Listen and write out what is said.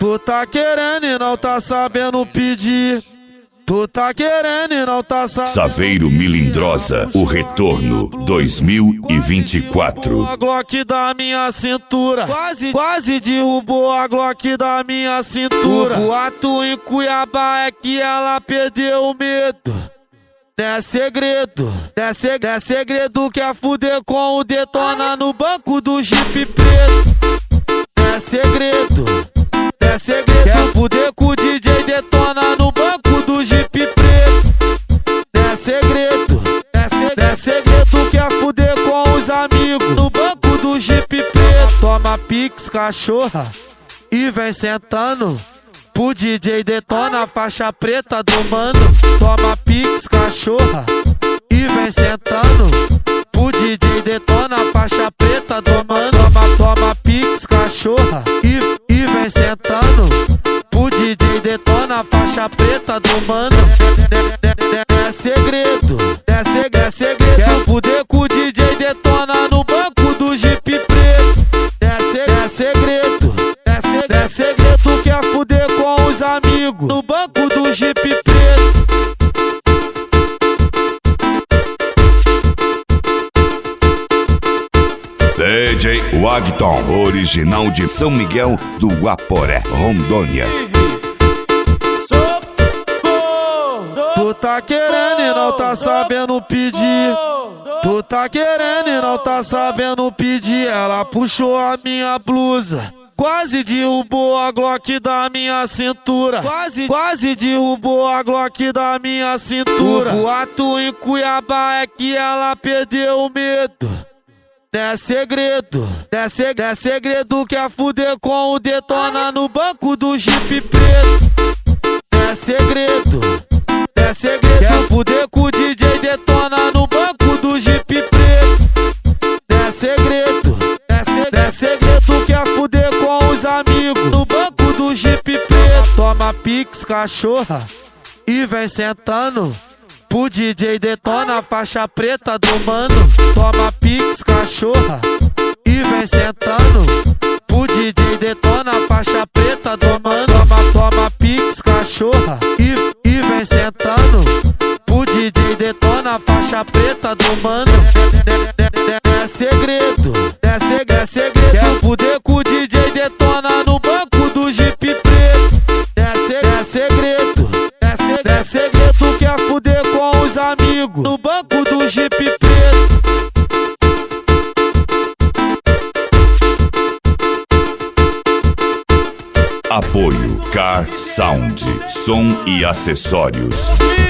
Tu tá querendo e não tá sabendo pedir. Tu tá querendo e não tá sabendo. Saveiro Milindrosa, o retorno 2024. A Glock da minha cintura, quase derrubou a Glock da minha cintura. O boato em Cuiabá é que ela perdeu o medo. Não é segredo, não é segredo, quer fuder com o Detona no banco do Jeep preto. Não é segredo, não é segredo, quer fuder com o DJ Detona no banco do Jeep preto. Não é segredo, não é segredo, quer fuder com os amigos no banco do Jeep preto. Toma pix, cachorra, e vem sentando pro DJ Detona, faixa preta do mano. Toma pix, cachorra, e vem sentando pro DJ Detona, faixa preta do mano. Toma pix, cachorra, e vem sentando pro DJ Detona, faixa preta do mano. É segredo, é segredo, quer fuder com o DJ Detona no banco do Jeep preto. É segredo, é segredo, quer fuder com os amigos no banco do Jeep preto. DJ Wagton, original de São Miguel do Guaporé, Rondônia. Tu tá querendo e não tá sabendo pedir. Tu tá querendo e não tá sabendo pedir. Ela puxou a minha blusa, quase derrubou a Glock da minha cintura. Quase derrubou a Glock da minha cintura. O boato em Cuiabá é que ela perdeu o medo. Não é segredo, não é segredo, quer fuder com o Detona no banco do Jeep preto. Não é segredo, não é segredo, quer fuder com o DJ Detona no banco do Jeep preto. Não é segredo, não é segredo, quer fuder com os amigos no banco do Jeep preto. Toma pix, cachorra, e vem sentando pro DJ Detona, faixa preta do mano. Toma pix, cachorra, e vem sentando pro DJ Detona, faixa preta do mano. Toma pix, cachorra, e vem sentando pro DJ Detona, faixa preta do mano. É segredo, é segredo, quer fuder com o DJ Detona no banco do Jeep preto. É segredo, é segredo, quer fuder com os amigos no banco do Jeep preto. Apoio Car Sound, som e acessórios.